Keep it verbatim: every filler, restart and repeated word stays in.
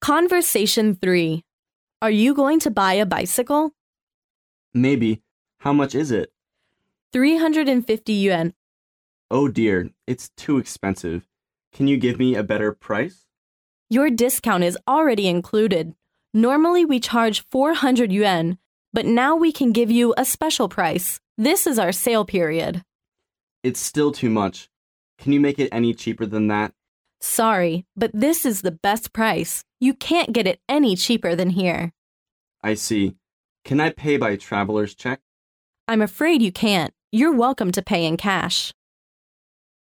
Conversation three. Are you going to buy a bicycle? Maybe. How much is it? three hundred fifty yuan. Oh dear, it's too expensive. Can you give me a better price? Your discount is already included. Normally we charge four hundred yuan, but now we can give you a special price. This is our sale period. It's still too much. Can you make it any cheaper than that? Sorry, but this is the best price. You can't get it any cheaper than here. I see. Can I pay by traveler's check? I'm afraid you can't. You're welcome to pay in cash.